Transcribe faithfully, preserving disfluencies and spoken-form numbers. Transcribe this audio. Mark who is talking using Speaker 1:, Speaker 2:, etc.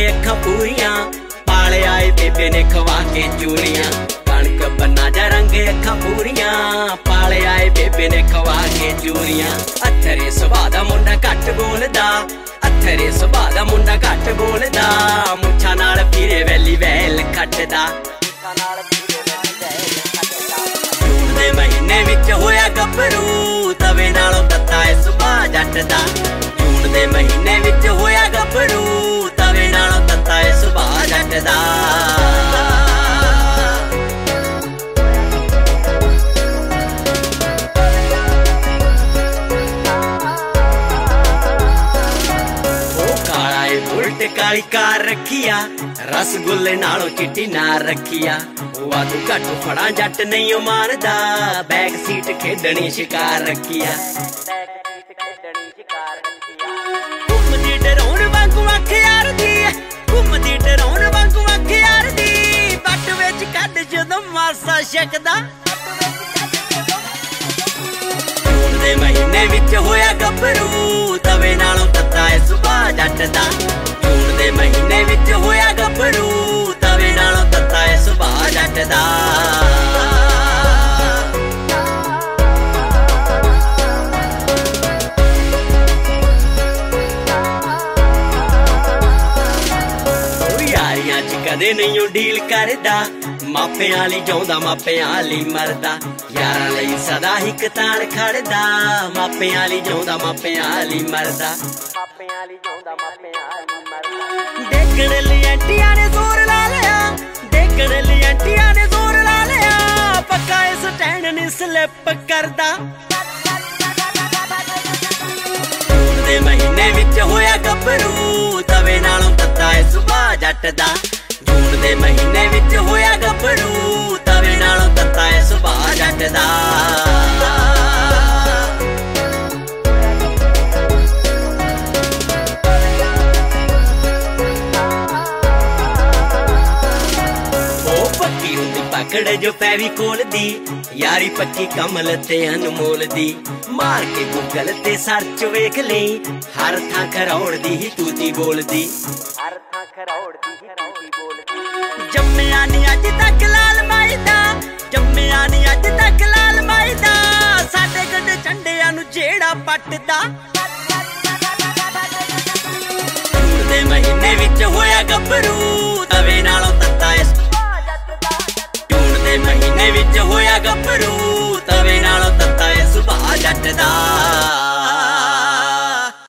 Speaker 1: अखां पूरियां, पाले आए बेबे ने खवा के चूरियां। कणक बन्ना जा रंग अखां पूरियां, पाले आए बेबे ने खवा के चूरियां। अथरे सुभाऽ दा मुंडा घट बोलदा, अथरे सुभाऽ दा मुंडा घट बोलदा, मुच्छां नाल फिरे वैली वैल खटदा। जून दे महीने विच होया गभरू, तवे नालों तत्ता ए सुभाऽ जट दा। जून दे महीने विच होया गभरू, तवे नालों तत्ता ए सुभाऽ जट दा। काली कार रखिया, रसगुल्ले नालों चिट्टी नार रखिया। वाधू घट फड़ा जट नहीं मारदा, बैक सीट खेडनी शिकार रखिया। घुमदी डराउण वांगू अख यार दी, घुमदी डराउण वांगू अख यार दी, बट विच कढ जदों मासा शकदा। जून दे महीने विच होया गभरू, तवे नालों तत्ता ए सुभाऽ जट दा। जून दे महीने विच होया गभरू, तवे नालों तत्ता ए सुभाऽ जट दा। यारियां च कदे नहीं डील करदा, मापियां लई जाउंदा मापियां लई मरदा। यारां लई सदा हिक ताण खड़दा, मापियां लई जाउंदा मापियां लई मरदा। देखण लई आंटियां ने जोर ला लिया, देखण लई आंटियां ने जोर ला लिया, पक्का इस स्टैंड नी स्लिप करदा। जून दे महीने विच होया गभरू, तवे नालों तत्ता ए सुभाऽ जट दा। जून दे महीने विच होया गभरू, तवे नालों तत्ता ए सुभाऽ जट दा। पकड़ जो फेविकोल दी, यारी पक्की कमल ते अनमोल दी। मार के गूगल ते सर्च वेख लई, हर थां खरौड़ दी ही तूती बोलदी। हर थां खरौड़ दी ही तूती बोलदी। जम्मिया नी अज तक लाल माई दा, जम्मिया नी अज तक लाल माई दा, साडे गड्ड झंडियां नूं जेड़ा पटदा। जून दे महीने विच होया गभरू, तवे नालों तत्ता ए महीने विच होया गभरू, तवे नालों तत्ता ए सुभाऽ जट दा।